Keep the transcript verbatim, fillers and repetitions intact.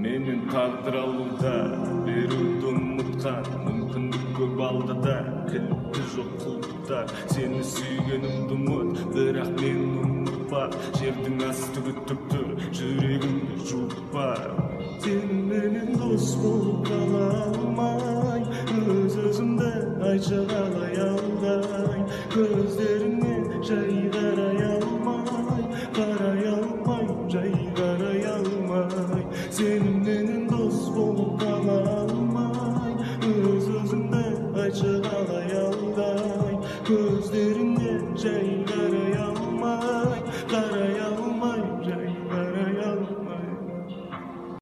Менин тагдыр алууда берүүдү унуткан мүмкүндүк көп алдыда килипти жок кулдуктар сени сүйгөнүмдү умут бирок мени унутпа жердин асты күтүптүр жүрөгүмдү жуупа сени менен дос болуп кала алмай өз өзүмдү айча калай албай